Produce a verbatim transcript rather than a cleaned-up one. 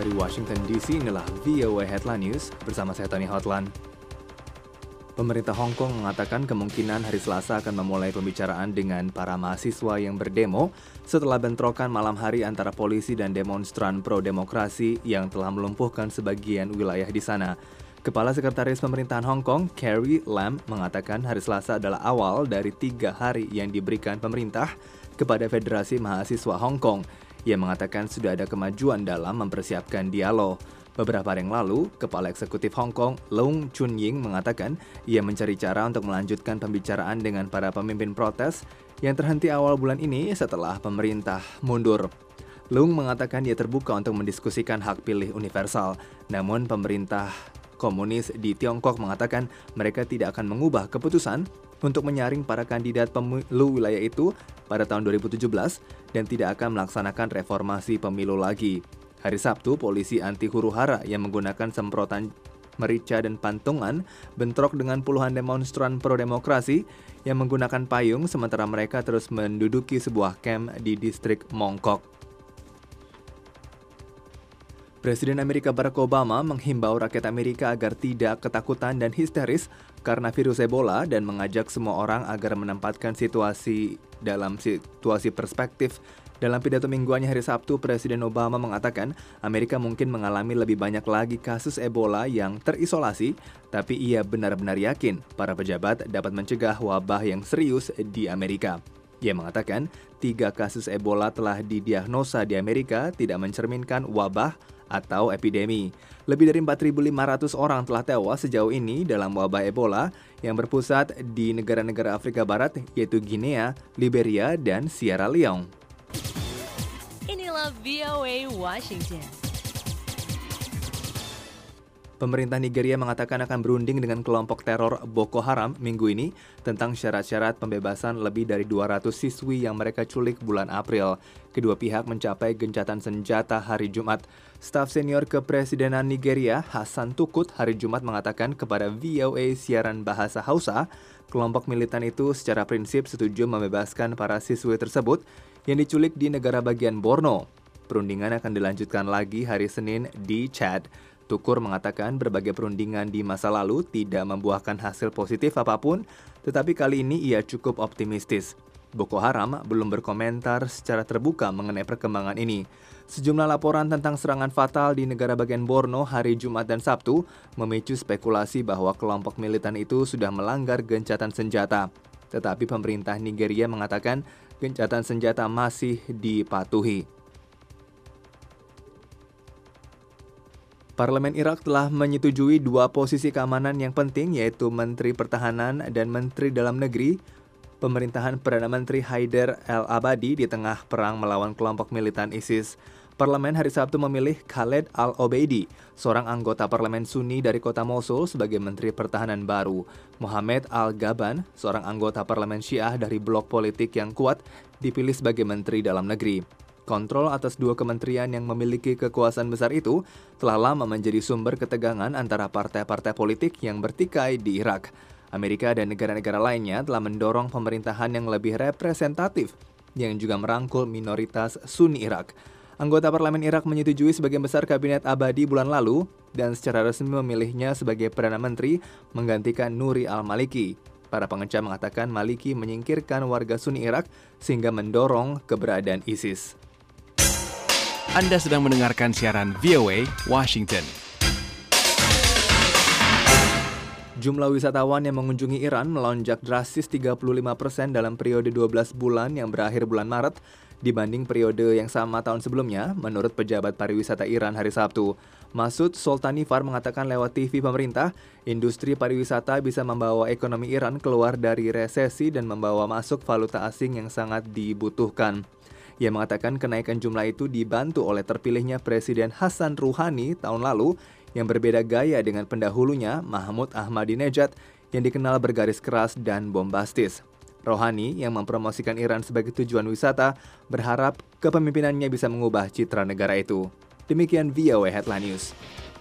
Dari Washington D C, inilah V O A Headline News bersama saya Tony Hotlan. Pemerintah Hong Kong mengatakan kemungkinan hari Selasa akan memulai pembicaraan dengan para mahasiswa yang berdemo setelah bentrokan malam hari antara polisi dan demonstran pro-demokrasi yang telah melumpuhkan sebagian wilayah di sana. Kepala Sekretaris Pemerintahan Hong Kong, Carrie Lam, mengatakan hari Selasa adalah awal dari tiga hari yang diberikan pemerintah kepada Federasi Mahasiswa Hong Kong. Ia mengatakan sudah ada kemajuan dalam mempersiapkan dialog. Beberapa hari yang lalu, Kepala Eksekutif Hong Kong, Leung Chun-ying, mengatakan ia mencari cara untuk melanjutkan pembicaraan dengan para pemimpin protes yang terhenti awal bulan ini setelah pemerintah mundur. Leung mengatakan ia terbuka untuk mendiskusikan hak pilih universal, namun pemerintah komunis di Tiongkok mengatakan mereka tidak akan mengubah keputusan untuk menyaring para kandidat pemilu wilayah itu pada tahun dua ribu tujuh belas dan tidak akan melaksanakan reformasi pemilu lagi. Hari Sabtu, polisi anti huru-hara yang menggunakan semprotan merica dan pantungan bentrok dengan puluhan demonstran pro-demokrasi yang menggunakan payung sementara mereka terus menduduki sebuah kamp di distrik Mongkok. Presiden Amerika Barack Obama menghimbau rakyat Amerika agar tidak ketakutan dan histeris karena virus Ebola dan mengajak semua orang agar menempatkan situasi dalam situasi perspektif. Dalam pidato mingguannya hari Sabtu, Presiden Obama mengatakan Amerika mungkin mengalami lebih banyak lagi kasus Ebola yang terisolasi, tapi ia benar-benar yakin para pejabat dapat mencegah wabah yang serius di Amerika. Ia mengatakan tiga kasus Ebola telah didiagnosa di Amerika tidak mencerminkan wabah atau epidemi. Lebih dari empat ribu lima ratus orang telah tewas sejauh ini dalam wabah Ebola yang berpusat di negara-negara Afrika Barat yaitu Guinea, Liberia, dan Sierra Leone. Inilah V O A Washington. Pemerintah Nigeria mengatakan akan berunding dengan kelompok teror Boko Haram minggu ini tentang syarat-syarat pembebasan lebih dari dua ratus siswi yang mereka culik bulan April. Kedua pihak mencapai gencatan senjata hari Jumat. Staf senior kepresidenan Nigeria, Hassan Tukut, hari Jumat mengatakan kepada V O A siaran bahasa Hausa, kelompok militan itu secara prinsip setuju membebaskan para siswi tersebut yang diculik di negara bagian Borno. Perundingan akan dilanjutkan lagi hari Senin di Chad. Tukur mengatakan berbagai perundingan di masa lalu tidak membuahkan hasil positif apapun, tetapi kali ini ia cukup optimistis. Boko Haram belum berkomentar secara terbuka mengenai perkembangan ini. Sejumlah laporan tentang serangan fatal di negara bagian Borno hari Jumat dan Sabtu memicu spekulasi bahwa kelompok militan itu sudah melanggar gencatan senjata. Tetapi pemerintah Nigeria mengatakan gencatan senjata masih dipatuhi. Parlemen Irak telah menyetujui dua posisi keamanan yang penting, yaitu Menteri Pertahanan dan Menteri Dalam Negeri pemerintahan Perdana Menteri Haider al-Abadi di tengah perang melawan kelompok militan ISIS. Parlemen hari Sabtu memilih Khaled al-Obeidi, seorang anggota parlemen Sunni dari kota Mosul sebagai Menteri Pertahanan baru. Mohammed al-Gaban, seorang anggota parlemen Syiah dari blok politik yang kuat, dipilih sebagai Menteri Dalam Negeri. Kontrol atas dua kementerian yang memiliki kekuasaan besar itu telah lama menjadi sumber ketegangan antara partai-partai politik yang bertikai di Irak. Amerika dan negara-negara lainnya telah mendorong pemerintahan yang lebih representatif yang juga merangkul minoritas Sunni Irak. Anggota parlemen Irak menyetujui sebagian besar kabinet Abadi bulan lalu dan secara resmi memilihnya sebagai Perdana Menteri menggantikan Nuri al-Maliki. Para pengecam mengatakan Maliki menyingkirkan warga Sunni Irak sehingga mendorong keberadaan ISIS. Anda sedang mendengarkan siaran V O A Washington. Jumlah wisatawan yang mengunjungi Iran melonjak drastis tiga puluh lima persen dalam periode dua belas bulan yang berakhir bulan Maret dibanding periode yang sama tahun sebelumnya, menurut pejabat pariwisata Iran hari Sabtu. Masud Soltanifar mengatakan lewat T V pemerintah, industri pariwisata bisa membawa ekonomi Iran keluar dari resesi dan membawa masuk valuta asing yang sangat dibutuhkan. Ia mengatakan kenaikan jumlah itu dibantu oleh terpilihnya Presiden Hassan Rouhani tahun lalu yang berbeda gaya dengan pendahulunya Mahmud Ahmadinejad yang dikenal bergaris keras dan bombastis. Rouhani yang mempromosikan Iran sebagai tujuan wisata berharap kepemimpinannya bisa mengubah citra negara itu. Demikian V O A Headline News.